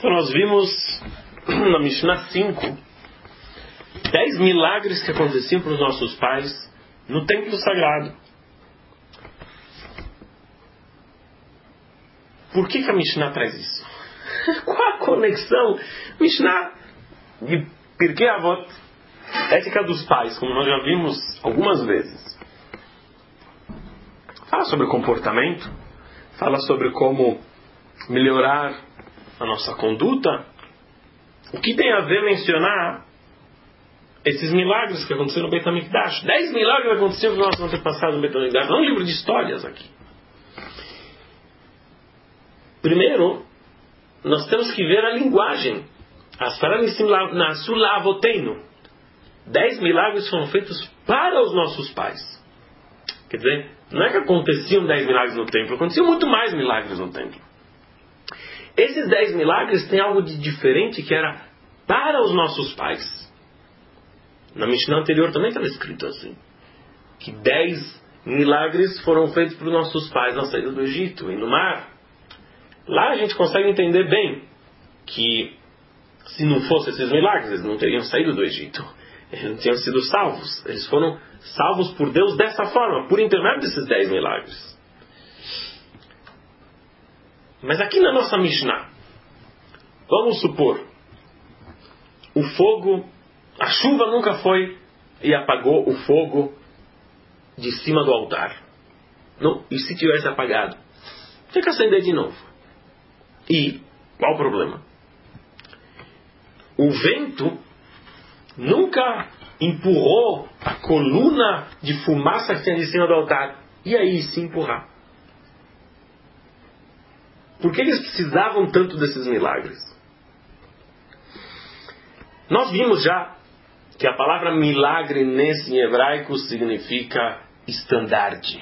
Então nós vimos na Mishnah 5 10 milagres que aconteciam para os nossos pais no templo sagrado. Por que a Mishnah traz isso? Qual a conexão? Mishnah de Pirkei Avot, ética dos pais, como nós já vimos algumas vezes. Fala sobre comportamento, fala sobre como melhorar a nossa conduta. O que tem a ver mencionar esses milagres que aconteceram no Beit HaMikdash? 10 milagres que aconteceram no nosso antepassado no Beit HaMikdash. Não é um livro de histórias aqui. Primeiro, nós temos que ver a linguagem. Na Sula Avoteinu. 10 milagres foram feitos para os nossos pais. Quer dizer, não é que aconteciam 10 milagres no templo, aconteciam muito mais milagres no templo. Esses 10 milagres têm algo de diferente, que era para os nossos pais. Na Mishnah anterior também estava escrito assim, que 10 milagres foram feitos para os nossos pais na saída do Egito e no mar. Lá a gente consegue entender bem que se não fossem esses milagres, eles não teriam saído do Egito. Eles não tinham sido salvos. Eles foram salvos por Deus dessa forma, por intermédio desses 10 milagres. Mas aqui na nossa Mishnah, vamos supor, o fogo, a chuva nunca foi e apagou o fogo de cima do altar. Não, e se tivesse apagado? Tinha que acender de novo. E qual o problema? O vento nunca empurrou a coluna de fumaça que tinha de cima do altar. E aí se empurrar? Por que eles precisavam tanto desses milagres? Nós vimos já que a palavra milagre nesse em hebraico significa estandarte.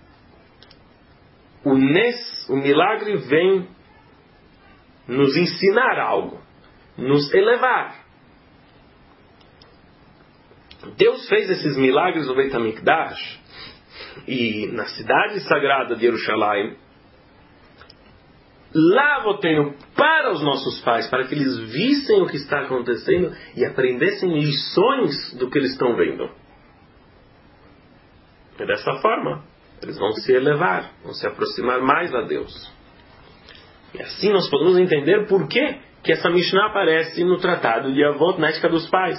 O milagre vem nos ensinar algo, nos elevar. Deus fez esses milagres no Beit HaMikdash e na cidade sagrada de Jerusalém. Lá votenho para os nossos pais, para que eles vissem o que está acontecendo e aprendessem lições do que eles estão vendo. E dessa forma, eles vão se elevar, vão se aproximar mais a Deus. E assim nós podemos entender por que essa Mishnah aparece no Tratado de Avot, na ética dos pais.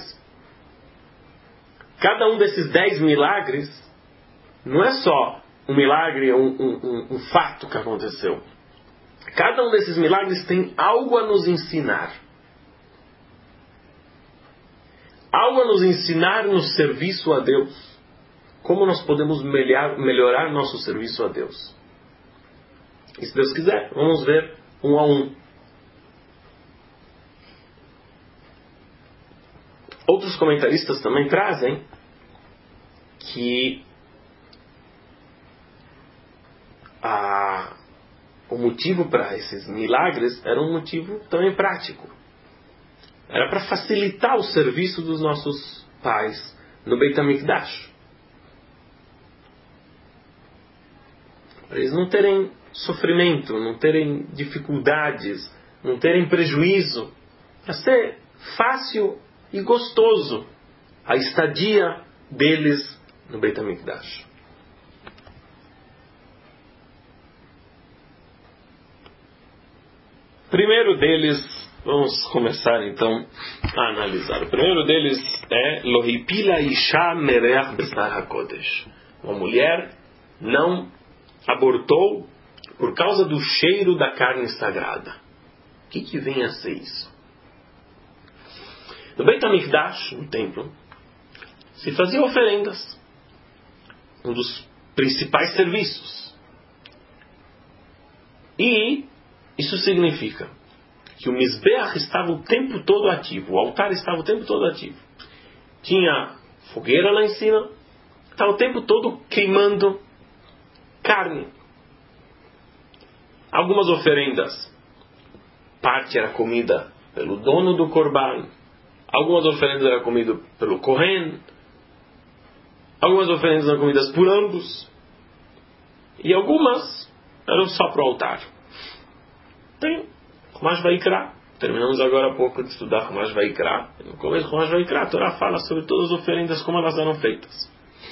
Cada um desses 10 milagres não é só um milagre, um fato que aconteceu. Cada um desses milagres tem algo a nos ensinar. Algo a nos ensinar no serviço a Deus. Como nós podemos melhorar nosso serviço a Deus. E se Deus quiser, vamos ver um a um. Outros comentaristas também trazem que o motivo para esses milagres era um motivo também prático. Era para facilitar o serviço dos nossos pais no Beit HaMikdash. Para eles não terem sofrimento, não terem dificuldades, não terem prejuízo. Para ser fácil e gostoso a estadia deles no Beit HaMikdash. Primeiro deles, vamos começar então a analisar. O primeiro deles é Lohipila Isha Mereach Besar HaKodesh. Uma mulher não abortou por causa do cheiro da carne sagrada. O que vem a ser isso? No Beit HaMikdash, no templo, se faziam oferendas. Um dos principais serviços. E isso significa que o Mizbeach estava o tempo todo ativo. O altar estava o tempo todo ativo. Tinha fogueira lá em cima. Estava o tempo todo queimando carne. Algumas oferendas, parte era comida pelo dono do Corban. Algumas oferendas eram comidas pelo Kohen. Algumas oferendas eram comidas por ambos. E algumas eram só para o altar. Tem Chumash Vaikra, Terminamos agora há pouco de estudar Chumash Vaikra. No começo do Chumash Vaikra, a Torá fala sobre todas as oferendas, como elas eram feitas.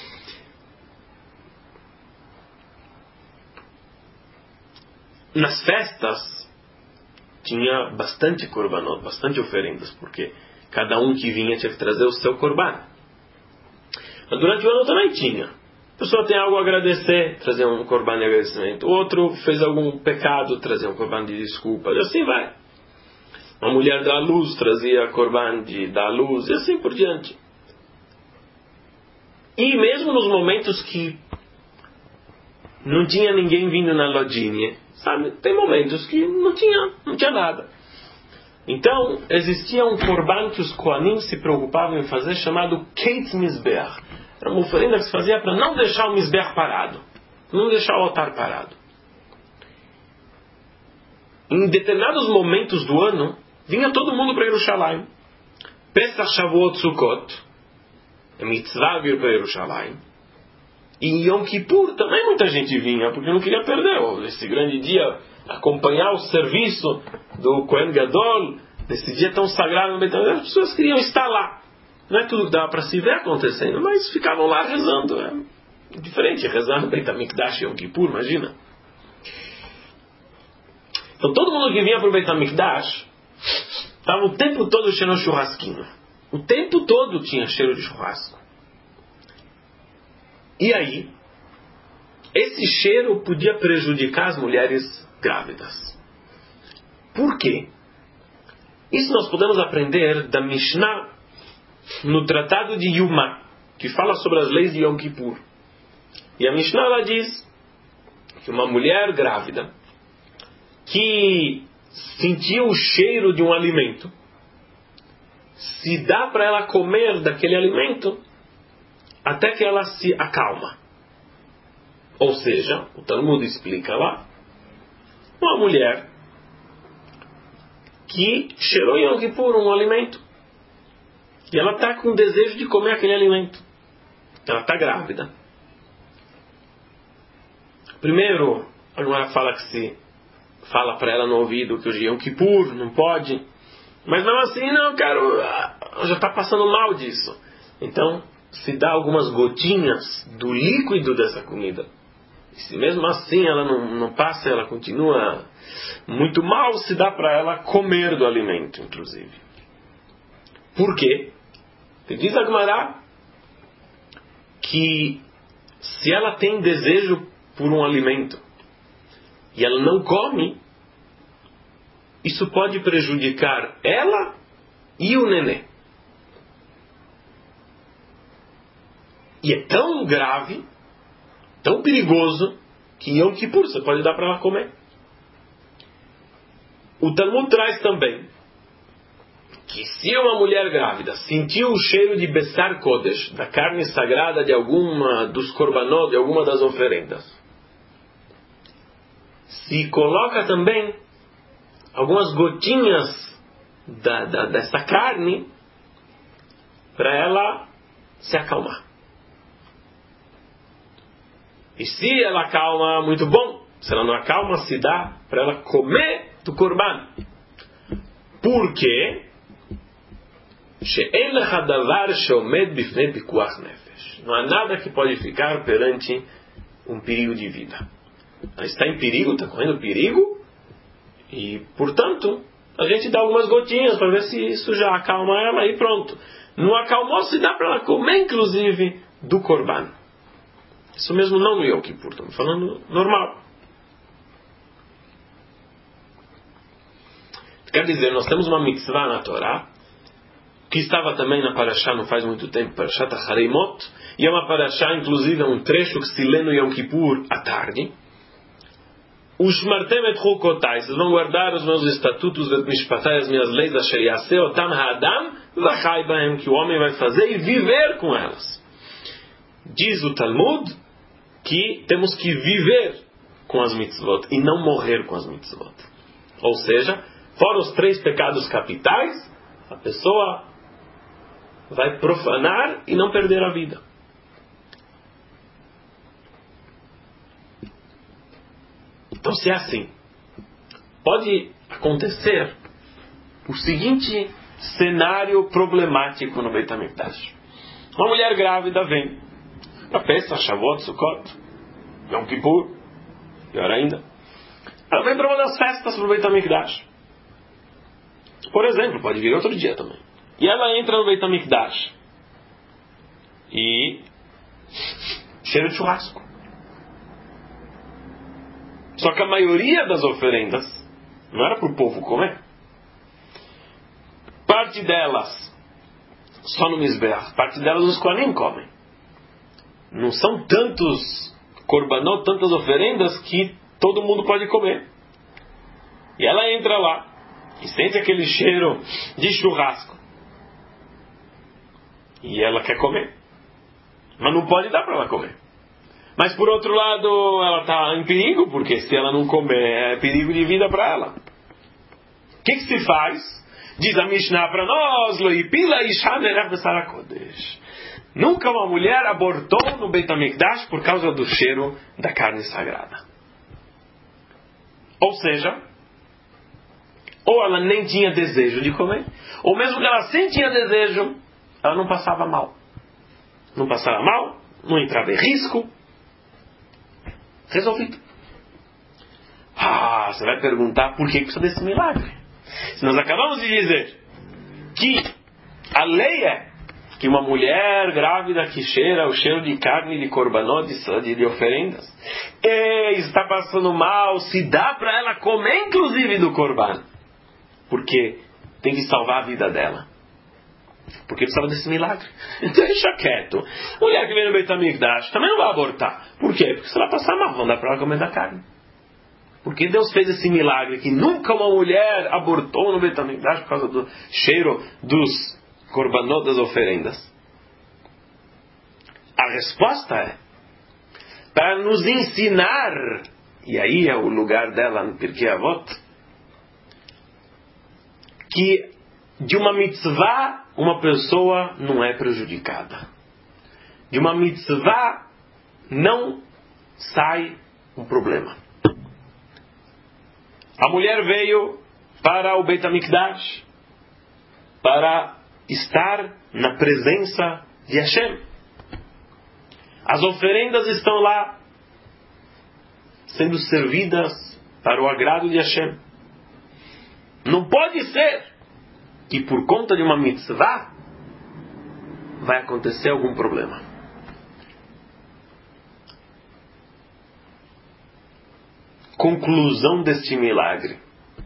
Nas festas, tinha bastante korbanot, bastante oferendas, porque cada um que vinha tinha que trazer o seu korban. Mas durante o ano também tinha. A pessoa tem algo a agradecer, trazer um korban de agradecimento. O outro fez algum pecado, trazer um korban de desculpa. E assim vai. Uma mulher da luz trazia korban da luz, e assim por diante. E mesmo nos momentos que não tinha ninguém vindo na lojinha, sabe? Tem momentos que não tinha nada. Então, existia um korban que os Kohanim se preocupavam em fazer, chamado Keit Mizbeach. Era uma oferenda que se fazia para não deixar o Mizbeach parado. Não deixar o altar parado. Em determinados momentos do ano, vinha todo mundo para Yerushalayim. Pesach, Shavuot, Sukkot. É mitzvah vir para Yerushalayim. E em Yom Kippur também muita gente vinha, porque não queria perder esse grande dia, acompanhar o serviço do Kohen Gadol, nesse dia tão sagrado no Beit HaMikdash. As pessoas queriam estar lá. Não é tudo que dava para se ver acontecendo, mas ficavam lá rezando. É diferente rezar no Beit HaMikdash e Yom Kippur, imagina. Então todo mundo que vinha para o Beit HaMikdash estava o tempo todo cheirando churrasquinho. O tempo todo tinha cheiro de churrasco. E aí, esse cheiro podia prejudicar as mulheres grávidas. Por quê? Isso nós podemos aprender da Mishnah no Tratado de Yuma, que fala sobre as leis de Yom Kippur. E a Mishnah ela diz que uma mulher grávida que sentiu o cheiro de um alimento, se dá para ela comer daquele alimento até que ela se acalma. Ou seja, o Talmud explica lá, uma mulher que cheirou em Yom Kippur um alimento e ela está com desejo de comer aquele alimento. Ela está grávida. Primeiro, a Gemara fala que se fala para ela no ouvido que hoje é Yom Kippur, não pode. Mas não assim, não, já está passando mal disso. Então, se dá algumas gotinhas do líquido dessa comida. E se mesmo assim ela não passa, ela continua muito mal, se dá para ela comer do alimento, inclusive. Por quê? Porque diz a Gemara que se ela tem desejo por um alimento e ela não come, isso pode prejudicar ela e o nenê. E é tão grave, tão perigoso, que em Yom Kippur você pode dar para ela comer. O Talmud traz também que se uma mulher grávida sentiu o cheiro de Bessar Kodesh, da carne sagrada de alguma dos korbanot, de alguma das oferendas, se coloca também algumas gotinhas dessa carne para ela se acalmar. E se ela acalma, muito bom. Se ela não acalma, se dá para ela comer do korban. Por quê? Não há nada que pode ficar perante um perigo de vida. Ela está em perigo, está correndo perigo, e, portanto, a gente dá algumas gotinhas para ver se isso já acalma ela e pronto. Não acalmou, se dá para ela comer, inclusive, do korban. Isso mesmo não no Yom Kippur, estamos falando normal. Quer dizer, nós temos uma mitzvah na Torá, que estava também na Parashá não faz muito tempo, Parashat Hareimot, e é uma Parashá, inclusive, é um trecho que se lê no Yom Kippur à tarde. Ushmartem et chukotai, vocês vão guardar os meus estatutos, et mishpatai, as minhas leis, asher yaseh otam ha'adam, v'chai bahem, que o homem vai fazer e viver com elas. Diz o Talmud que temos que viver com as mitzvot e não morrer com as mitzvot. Ou seja, fora os 3 pecados capitais, a pessoa vai profanar e não perder a vida. Então, se é assim, pode acontecer o seguinte cenário problemático no Beit HaMikdash. Uma mulher grávida vem para Pesach, Shavuot, Sukkot, Yom Kippur, pior ainda. Ela vem para uma das festas do Beit HaMikdash. Por exemplo, pode vir outro dia também. E ela entra no Beit HaMikdash e cheiro de churrasco. Só que a maioria das oferendas não era para o povo comer. Parte delas só no Mizbeach, parte delas os Kohanim comem. Não são tantos korbanot, tantas oferendas que todo mundo pode comer. E ela entra lá e sente aquele cheiro de churrasco. E ela quer comer. Mas não pode dar para ela comer. Mas por outro lado, ela está em perigo, porque se ela não comer, é perigo de vida para ela. O que se faz? Diz a Mishnah para nós, nunca uma mulher abortou no Beit HaMikdash por causa do cheiro da carne sagrada. Ou seja, ou ela nem tinha desejo de comer, ou mesmo que ela sim tinha desejo, ela não passava mal. Não passava mal, não entrava em risco. Resolvido. Você vai perguntar por que precisa desse milagre. Se nós acabamos de dizer que a lei é que uma mulher grávida que cheira o cheiro de carne, de korbanot, de oferendas, e está passando mal, se dá para ela comer inclusive do korban, porque tem que salvar a vida dela. Porque precisava desse milagre. Então deixa quieto. Mulher que vem no Beit HaMikdash também não vai abortar. Por quê? Porque se ela passar mal, não dá para ela comer da carne. Porque Deus fez esse milagre que nunca uma mulher abortou no Beit HaMikdash por causa do cheiro dos korbanot, das oferendas. A resposta é para nos ensinar, e aí é o lugar dela no Pirkei Avot, que de uma mitzvah uma pessoa não é prejudicada. De uma mitzvah não sai um problema. A mulher veio para o Beit HaMikdash para estar na presença de Hashem. As oferendas estão lá sendo servidas para o agrado de Hashem. Não pode ser que por conta de uma mitzvah vai acontecer algum problema. Conclusão deste milagre.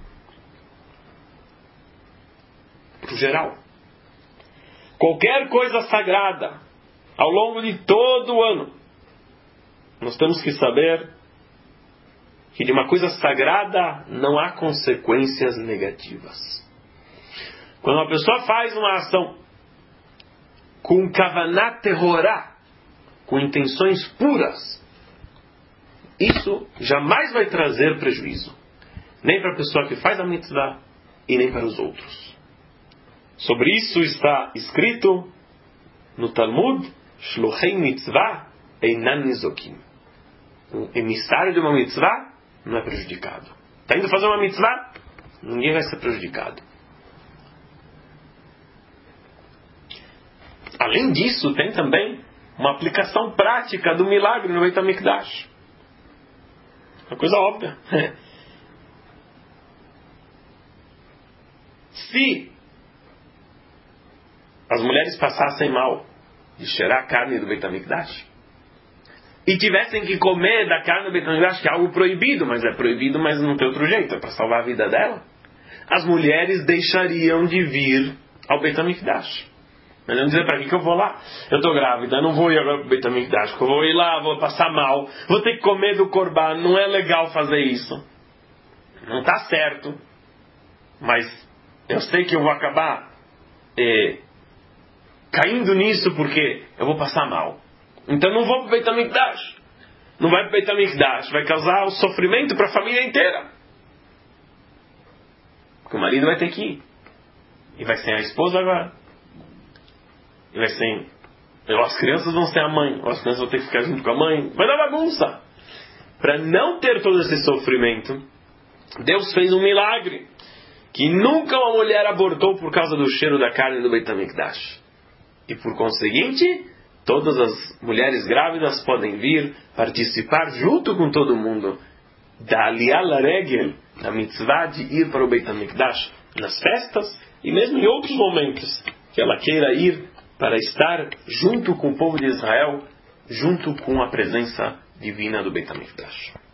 Para o geral. Qualquer coisa sagrada, ao longo de todo o ano, nós temos que saber que de uma coisa sagrada não há consequências negativas. Quando uma pessoa faz uma ação com kavanat terorá, com intenções puras, isso jamais vai trazer prejuízo. Nem para a pessoa que faz a mitzvah e nem para os outros. Sobre isso está escrito no Talmud, Shluchei mitzvah einan nizokim. O emissário de uma mitzvah não é prejudicado. Está indo fazer uma mitzvah? Ninguém vai ser prejudicado. Além disso, tem também uma aplicação prática do milagre no Beit HaMikdash. Uma coisa óbvia. Se as mulheres passassem mal de cheirar a carne do Beit HaMikdash e tivessem que comer da carne do Beit HaMikdash, que é algo proibido, mas é proibido, mas não tem outro jeito, é para salvar a vida dela, as mulheres deixariam de vir ao Beit HaMikdash. Mas não dizer para que eu vou lá. Eu estou grávida, eu não vou ir agora para o Beit HaMikdash, eu vou ir lá, vou passar mal, vou ter que comer do korban, não é legal fazer isso. Não está certo. Mas eu sei que eu vou acabar caindo nisso porque eu vou passar mal. Então não vou para o Beit HaMikdash. Não vai para o Beit HaMikdash, vai causar um sofrimento para a família inteira. Porque o marido vai ter que ir. E vai ser a esposa agora. E vai ser... as crianças vão ser a mãe. Ou as crianças vão ter que ficar junto com a mãe. Vai dar bagunça. Para não ter todo esse sofrimento, Deus fez um milagre. que nunca uma mulher abortou por causa do cheiro da carne do Beit HaMikdash. E por conseguinte, todas as mulheres grávidas podem vir participar junto com todo mundo da Aliyah Laregel, da mitzvah de ir para o Beit HaMikdash nas festas e mesmo em outros momentos que ela queira ir para estar junto com o povo de Israel, junto com a presença divina do Beit HaMikdash.